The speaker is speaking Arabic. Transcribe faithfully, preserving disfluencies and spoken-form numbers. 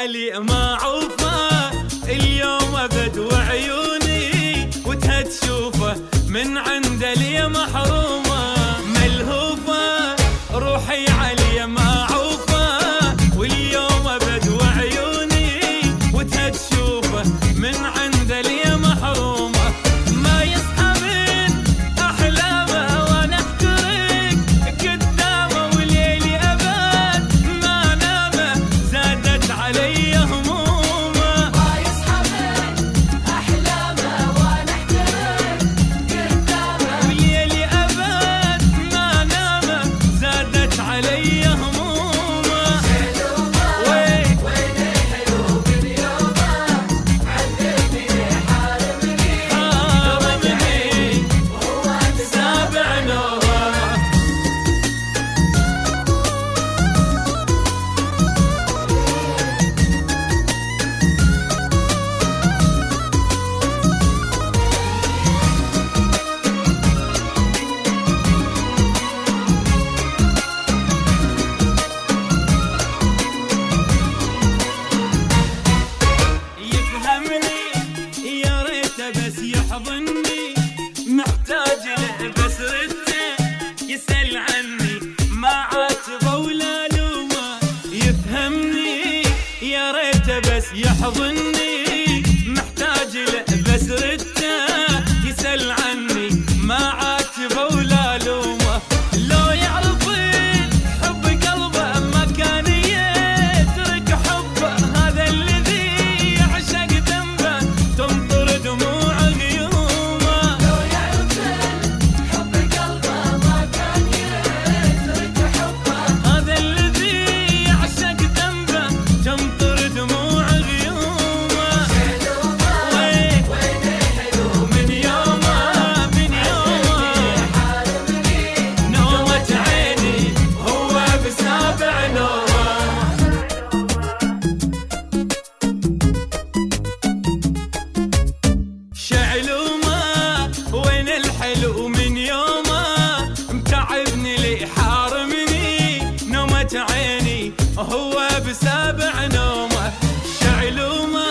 علي ما عوفه اليوم ابد وعيوني وتها تشوفه من عنده لي محرومه ملهوفه روحي علي ما عوفه واليوم ابد وعيوني وتها تشوفه من عنده لي محرومه ما يصحى من احلامه وانا احترق قدامه وليلي ابد ما نامه زادت علي همومه ما يصحى من احلامه وانا احترق قدامه وليلي ابد ما نامه زادت علي همومه وين وين الحلو من يومه عذبني حارمني حارمني وهو سابع نومه يفهمني يا ريته بس يحضني محتاج له بس رده يسأل عني ما عاتبه ولا لومه يفهمني يا ريته بس يحضني محتاج له بس رده يسأل عني ما عاتبه ولا لومه لو يعرف حب قلبه ما كان يترك حبه هذا الذي يعشق ذنبه تمطر دموع غيومه لو يعرف حب قلبه ما كان يترك حبه هذا الذي يعشق ذنبه تمطر دموع غيومه وين وين الحلو من يومه من يومه حارمني نومة عيني هو بسابع نومه شعلومه وين الحلو من يومه متعبني لي حارمني نومة عيني هو بسابع نومه شعلومه